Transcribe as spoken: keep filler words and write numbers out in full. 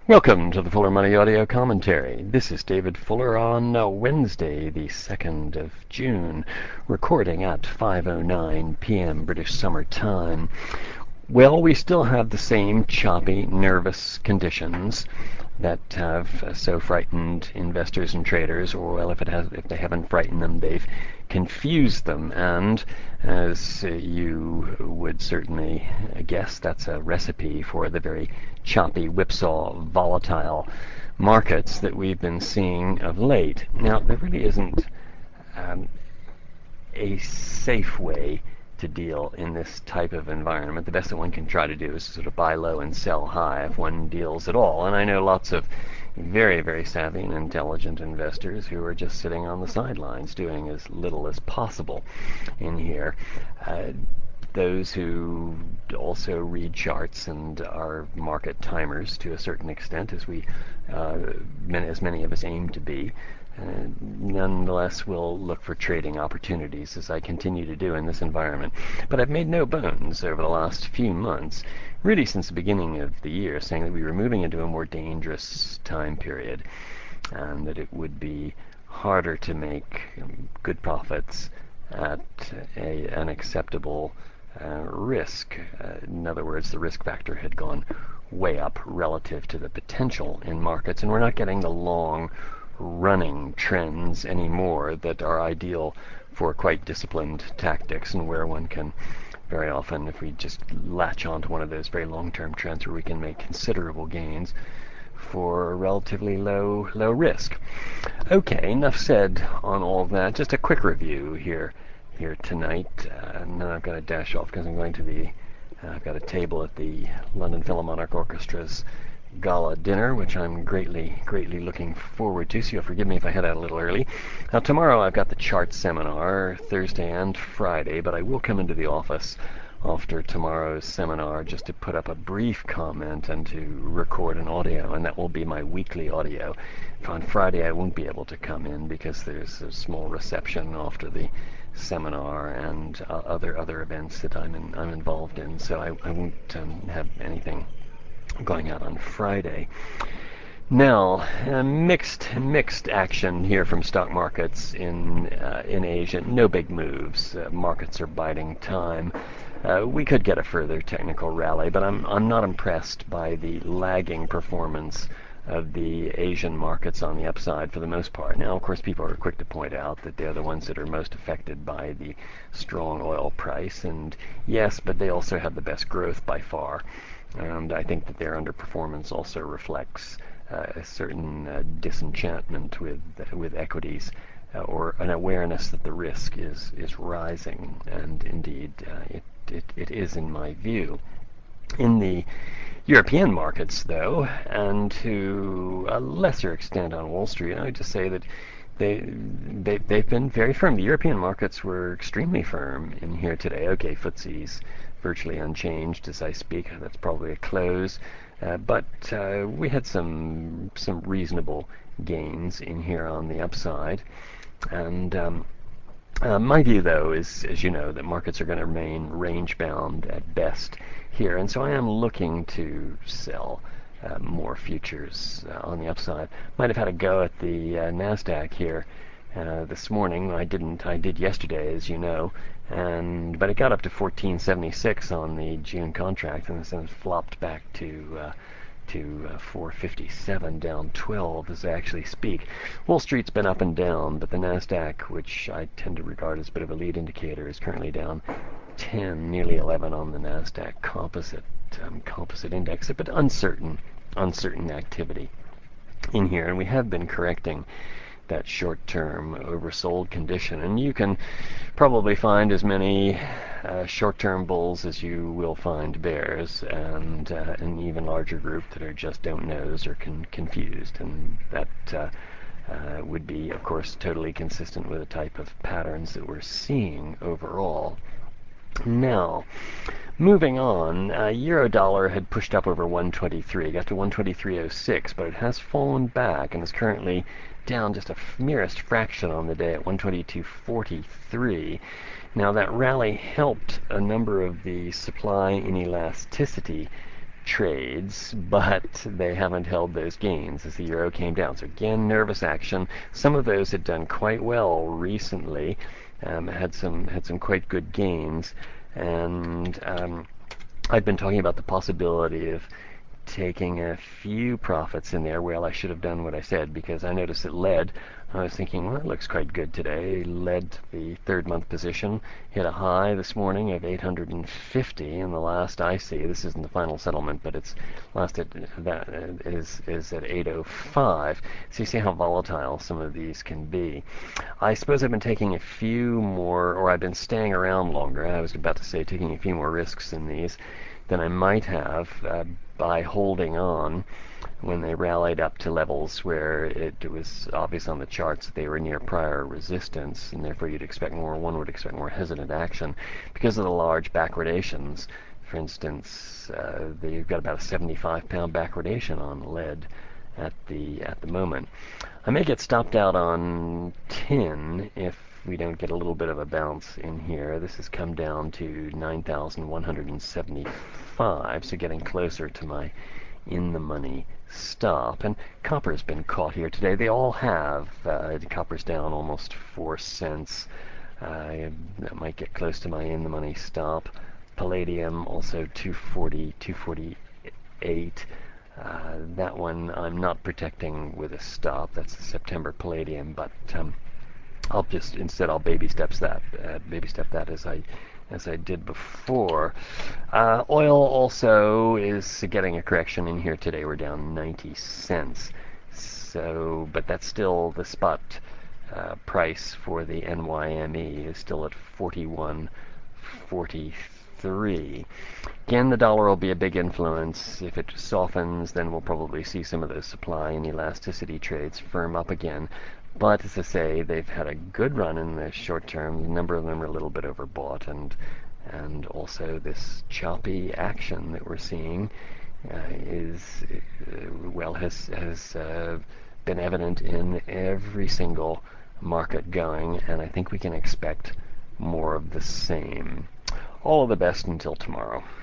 Welcome to the Fuller Money Audio Commentary. This is David Fuller on uh, Wednesday, the second of June, recording at five oh nine p.m. British Summer Time. Well, we still have the same choppy, nervous conditions that have uh, so frightened investors and traders, or well, if it has, if they haven't frightened them, they've confused them. And as uh, you would certainly guess, that's a recipe for the very choppy, whipsaw, volatile markets that we've been seeing of late. Now, there really isn't um, a safe way to deal in this type of environment. The best that one can try to do is to sort of buy low and sell high if one deals at all. And I know lots of very, very savvy and intelligent investors who are just sitting on the sidelines doing as little as possible in here. Uh, those who also read charts and are market timers to a certain extent, as we, uh, many, as many of us aim to be, uh, nonetheless will look for trading opportunities, as I continue to do in this environment. But I've made no bones over the last few months, really since the beginning of the year, saying that we were moving into a more dangerous time period, and that it would be harder to make um, good profits at a, an acceptable uh, risk. Uh, in other words, the risk factor had gone way up relative to the potential in markets, and we're not getting the long running trends anymore that are ideal for quite disciplined tactics, and where one can very often, if we just latch on to one of those very long-term trends where we can make considerable gains for relatively low low risk. Okay, enough said on all of that. Just a quick review here here tonight, uh, and then I've got to dash off because I'm going to the uh, I've got a table at the London Philharmonic Orchestra's gala dinner, which I'm greatly, greatly looking forward to, so you'll forgive me if I head out a little early. Now, tomorrow I've got the chart seminar, Thursday and Friday, but I will come into the office after tomorrow's seminar just to put up a brief comment and to record an audio, and that will be my weekly audio. On Friday I won't be able to come in because there's a small reception after the seminar and uh, other other events that I'm in, I'm involved in, so I, I won't um, have anything going out on Friday. Now, uh, mixed mixed action here from stock markets in uh, in Asia. No big moves. Uh, markets are biding time. Uh, we could get a further technical rally, but I'm I'm not impressed by the lagging performance of the Asian markets on the upside for the most part. Now, of course, people are quick to point out that they're the ones that are most affected by the strong oil price, and yes, but they also have the best growth by far. And I think that their underperformance also reflects uh, a certain uh, disenchantment with with equities, uh, or an awareness that the risk is is rising, and indeed uh, it, it it is in my view. In the European markets, though, and to a lesser extent on Wall Street, I would just say that they, they, they've been very firm. The European markets were extremely firm in here today. Okay, F T S E's virtually unchanged as I speak. That's probably a close. Uh, but uh, we had some some reasonable gains in here on the upside. And um, uh, my view, though, is, as you know, that markets are going to remain range-bound at best here. And so I am looking to sell uh, more futures uh, on the upside. Might have had a go at the uh, NASDAQ here uh, this morning. I didn't. I did yesterday, as you know. And but it got up to fourteen seventy-six on the June contract, and then flopped back to uh, to uh, four fifty-seven, down twelve as I actually speak. Wall Street's been up and down, but the Nasdaq, which I tend to regard as a bit of a lead indicator, is currently down ten, nearly eleven on the Nasdaq Composite um, Composite Index. But uncertain, uncertain activity in here, and we have been correcting that short-term oversold condition, and you can probably find as many uh, short-term bulls as you will find bears, and uh, an even larger group that are just don't knows or con- confused, and that uh, uh, would be, of course, totally consistent with the type of patterns that we're seeing overall. Now, moving on, uh, euro dollar had pushed up over one twenty-three, got to one twenty-three oh six, but it has fallen back and is currently down just a merest fraction on the day at one twenty-two forty-three. Now, that rally helped a number of the supply inelasticity trades, but they haven't held those gains as the euro came down. So again, nervous action. Some of those had done quite well recently, um, had some had some quite good gains, and um, I've been talking about the possibility of taking a few profits in there. Well, I should have done what I said, because I noticed it led. I was thinking, well, it looks quite good today. Led the third month position, hit a high this morning of eight hundred fifty, and the last I see, this isn't the final settlement, but it's last at that is is at eight oh five. So you see how volatile some of these can be. I suppose I've been taking a few more, or I've been staying around longer. I was about to say taking a few more risks in these than I might have uh, by holding on when they rallied up to levels where it, it was obvious on the charts that they were near prior resistance, and therefore you'd expect more, one would expect more hesitant action because of the large backwardations. For instance, uh, you've got about a seventy-five pound backwardation on lead at the at the moment. I may get stopped out on tin if we don't get a little bit of a bounce in here. This has come down to nine thousand one hundred seventy-five, so getting closer to my in the money stop. And copper's been caught here today. They all have. Uh, copper's down almost four cents. Uh, that might get close to my in the money stop. Palladium also two forty, two forty-eight. Uh, that one I'm not protecting with a stop. That's the September Palladium, but um, I'll just instead I'll baby steps that, uh, baby step that as I as I did before. Uh, oil also is getting a correction in here today. We're down ninety cents. So, but that's still the spot uh, price for the N Y M E is still at forty-one forty-three. Again, the dollar will be a big influence. If it softens, then we'll probably see some of those supply and elasticity trades firm up again. But as I say, they've had a good run in the short term. A number of them are a little bit overbought, and and also this choppy action that we're seeing uh, is uh, well has has uh, been evident in every single market going, and I think we can expect more of the same. All of the best until tomorrow.